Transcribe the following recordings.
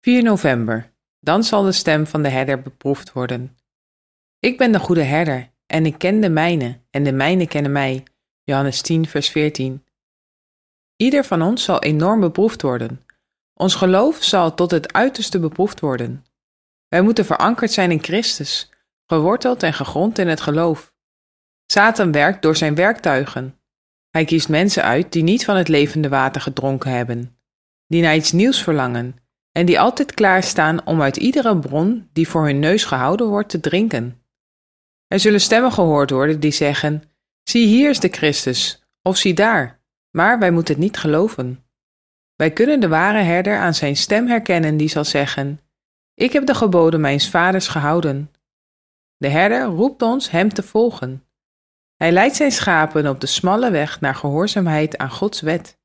4 november. Dan zal de stem van de herder beproefd worden. Ik ben de goede herder en ik ken de mijnen en de mijnen kennen mij. Johannes 10 vers 14. Ieder van ons zal enorm beproefd worden. Ons geloof zal tot het uiterste beproefd worden. Wij moeten verankerd zijn in Christus, geworteld en gegrond in het geloof. Satan werkt door zijn werktuigen. Hij kiest mensen uit die niet van het levende water gedronken hebben, die naar iets nieuws verlangen en die altijd klaarstaan om uit iedere bron die voor hun neus gehouden wordt te drinken. Er zullen stemmen gehoord worden die zeggen: zie hier is de Christus, of zie daar, maar wij moeten het niet geloven. Wij kunnen de ware herder aan zijn stem herkennen die zal zeggen: ik heb de geboden mijns vaders gehouden. De herder roept ons hem te volgen. Hij leidt zijn schapen op de smalle weg naar gehoorzaamheid aan Gods wet.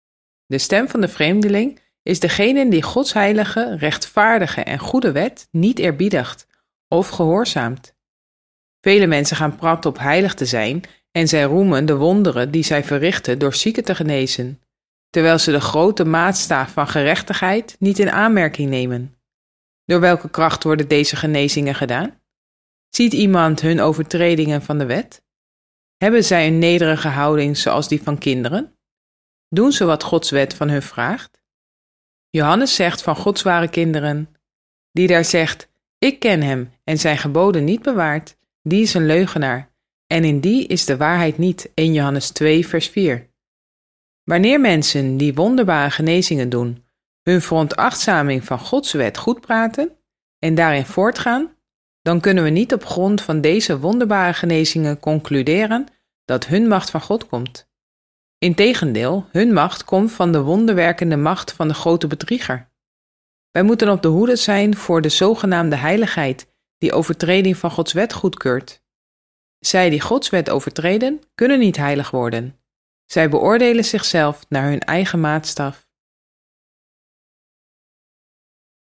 De stem van de vreemdeling is degene die Gods heilige, rechtvaardige en goede wet niet eerbiedigt of gehoorzaamt. Vele mensen gaan praten op heilig te zijn en zij roemen de wonderen die zij verrichten door zieken te genezen, terwijl ze de grote maatstaaf van gerechtigheid niet in aanmerking nemen. Door welke kracht worden deze genezingen gedaan? Ziet iemand hun overtredingen van de wet? Hebben zij een nederige houding zoals die van kinderen? Doen ze wat Gods wet van hun vraagt? Johannes zegt van Gods ware kinderen: die daar zegt, ik ken hem en zijn geboden niet bewaart, die is een leugenaar, en in die is de waarheid niet. 1 Johannes 2 vers 4. Wanneer mensen die wonderbare genezingen doen, hun veronachtzaming van Gods wet goed praten en daarin voortgaan, dan kunnen we niet op grond van deze wonderbare genezingen concluderen dat hun macht van God komt. Integendeel, hun macht komt van de wonderwerkende macht van de grote bedrieger. Wij moeten op de hoede zijn voor de zogenaamde heiligheid die overtreding van Gods wet goedkeurt. Zij die Gods wet overtreden, kunnen niet heilig worden. Zij beoordelen zichzelf naar hun eigen maatstaf.